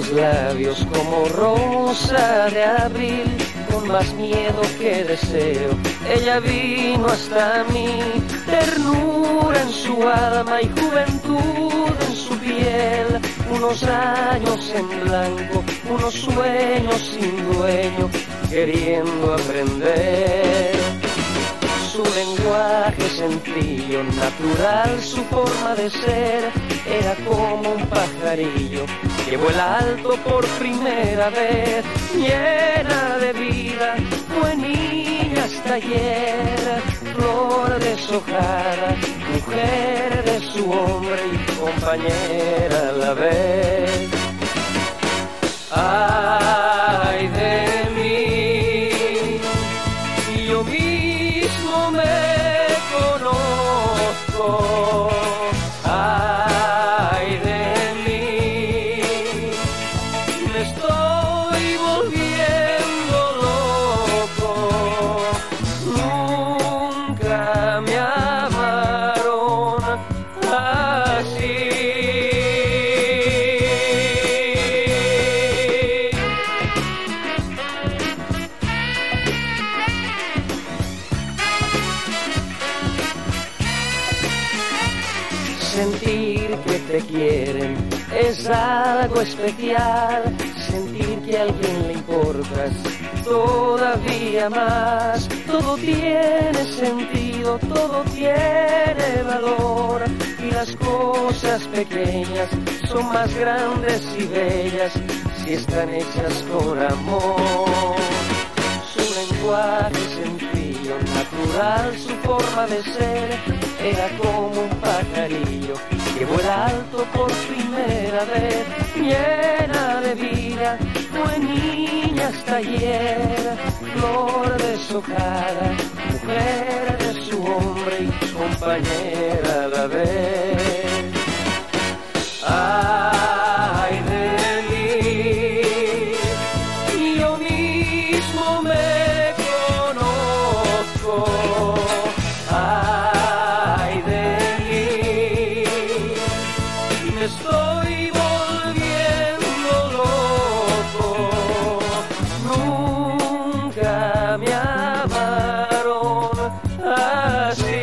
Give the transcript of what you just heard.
sus labios como rosa de abril, con más miedo que deseo. Ella vino hasta mí, ternura en su alma y juventud en su piel. Unos años en blanco, unos sueños sin dueño, queriendo aprender. Su lenguaje sencillo, natural, su forma de ser, era como un pajarillo que vuela alto por primera vez, llena de vida, fue niña hasta ayer, flor deshojada, mujer de su hombre y compañera a la vez. Ay de mí, yo mismo me conozco. Ay de mí, me estoy volviendo loco. Nunca me amaron así. Sentir que te quieren es algo especial, sentir que a alguien le importas todavía más. Todo tiene sentido, todo tiene valor, y las cosas pequeñas son más grandes y bellas si están hechas con amor. Su lenguaje sencillo, natural, su forma de ser, era como un pajarillo que vuela alto por primera vez, llena de vida, fue niña hasta ayer, flor deshojada, mujer de su hombre y compañera a la vez. Ay de mí, yo mismo me conozco. Estoy volviendo loco, nunca me amaron así.